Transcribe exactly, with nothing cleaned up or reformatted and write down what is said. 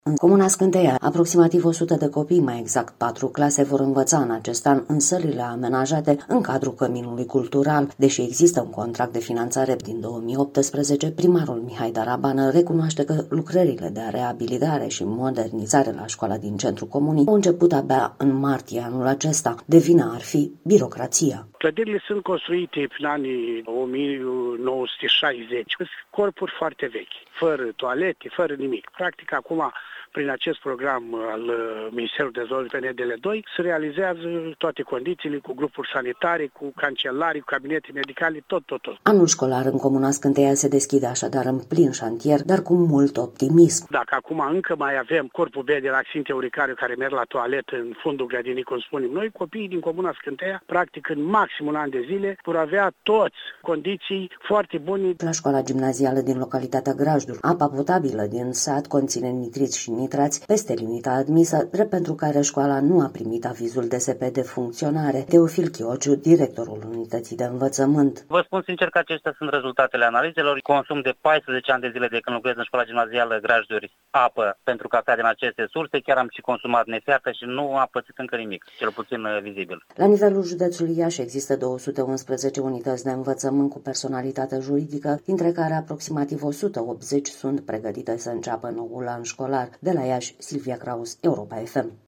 În comuna Scânteia, aproximativ o sută de copii, mai exact patru clase, vor învăța în acest an în sălile amenajate în cadrul Căminului Cultural. Deși există un contract de finanțare din două mii optsprezece, primarul Mihai Darabană recunoaște că lucrările de reabilitare și modernizare la școala din centrul comunii au început abia în martie anul acesta. De vină ar fi birocrația. Clădirile sunt construite prin anii o mie nouă sute șaizeci, cu corpuri foarte vechi, fără toalete, fără nimic. Practic, acum, prin acest program al Ministerului Dezvoltării P N D L doi, se realizează toate condițiile cu grupuri sanitare, cu cancelarii, cu cabinete medicale, tot, tot, tot. Anul școlar în comuna Scânteia se deschide așadar în plin șantier, dar cu mult optimism. Dacă acum încă mai avem corpul B de la Sfinte Uricariu care merg la toaletă în fundul grădinii, cum spunem noi, copiii din comuna Scânteia, practic în maxim un an de zile, vor avea toți condiții foarte bune. La școala gimnazială din localitatea Grajdul, apa potabilă din sat conține nitriți și nitrați peste limita admisă, drept pentru care școala nu a primit avizul D S P de funcționare. Teofil Chiociu, directorul unității de învățământ. Vă spun sincer că acestea sunt rezultatele analizelor. Consum de paisprezece ani de zile de când lucrez în școala gimnazială Grajduri apă pentru captarea din aceste surse. Chiar am și consumat nefiartă și nu a pățit încă nimic, cel puțin vizibil. La nivelul județului Iași există două sute unsprezece unități de învățământ cu personalitate juridică, dintre care aproximativ o sută optzeci sunt pregătite să înceapă noul an școlar. De la Iași, Silvia Kraus, Europa F M.